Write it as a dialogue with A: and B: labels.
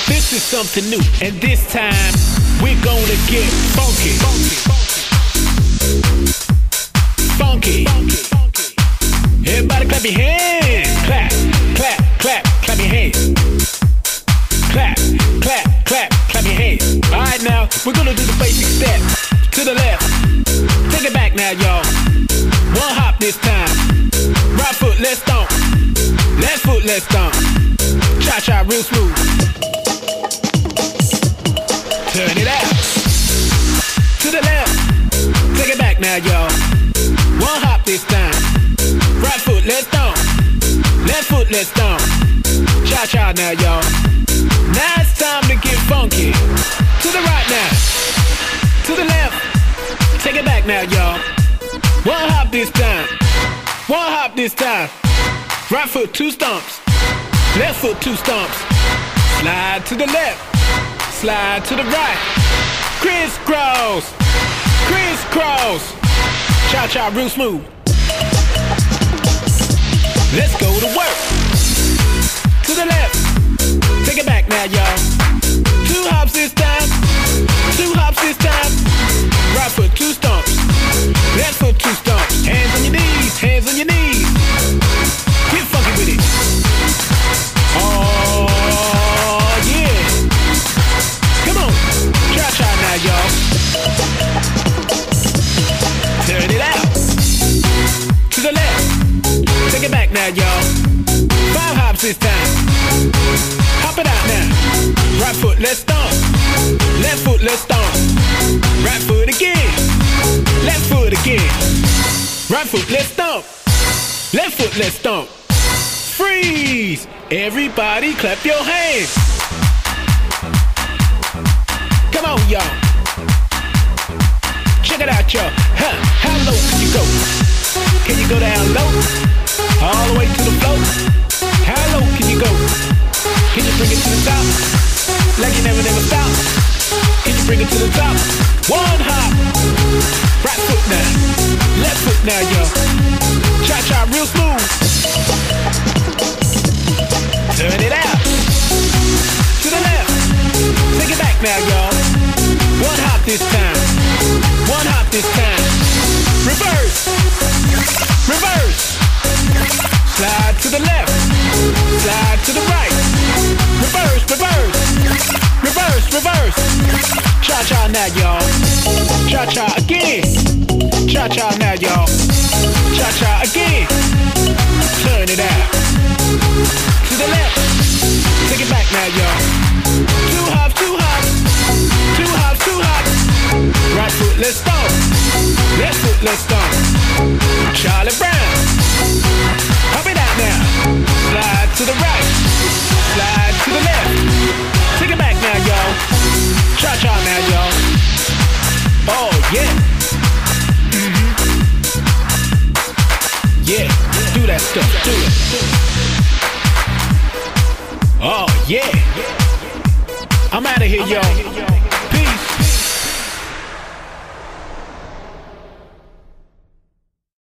A: This is something new, and this time we're gonna get funky. Funky. Everybody clap your hands. Clap, clap, clap, clap your hands. Clap, clap, clap, clap your hands. Alright now, we're gonna do the basic step. To the left. Take it back now, y'all. One hop this time. Right foot, let's stomp. Left foot, let's stomp. Cha-cha, real smooth. Turn it out. To the left. Take it back now, y'all. One hop this time. Right foot, let's stomp. Left foot, let's stomp. Cha-cha now, y'all. Now it's time to get funky. To the right now. To the left. Take it back now, y'all. One hop this time. One hop this time. Right foot, two stomps. Left foot, two stomps. Slide to the left. Slide to the right. Crisscross. Crisscross. Cha-cha real smooth. Let's go to work. To the left. Take it back now, y'all. Two hops this time. Two hops this time. Right foot, two stomps. Left foot, two stomps. Hands on your knees. Hands on your knees. Get funky with it. Oh, yeah. Come on. Cha-cha now, y'all. Turn it out. To the left. Take it back now, y'all. Five hops this time. Hop it out now. Right foot, let's stomp. Left foot, let's stomp. Right foot again. Left foot again. Right foot, let's stomp. Left foot, let's stomp. Freeze! Everybody clap your hands. Come on, y'all. Check it out, y'all. Huh? How low can you go? Can you go down low? All the way to the floor? How low can you go? Can you bring it to the top? Like you never stop? Can you bring it to the top? One hop. Right foot now. Left foot now, y'all. Cha-cha real smooth. Turn it out. To the left. Take it back now, y'all. One hop this time. One hop this time. Reverse. Reverse. Slide to the left. Slide to the right. Reverse, reverse. Reverse, reverse. Cha-cha now, y'all. Cha-cha again. Cha-cha now, y'all. Cha-cha again. Turn it out. To the left. Take it back now, y'all. Two hops, two hops. Two hops, two hops. Right foot, let's stomp. Left foot, let's stomp. Charlie Brown. Hop it out now. Slide to the right. Slide to the left. Take it back now, y'all. Cha-cha now, y'all. Oh, yeah. Yeah, do that stuff, do it. Oh, yeah. I'm out of here, y'all.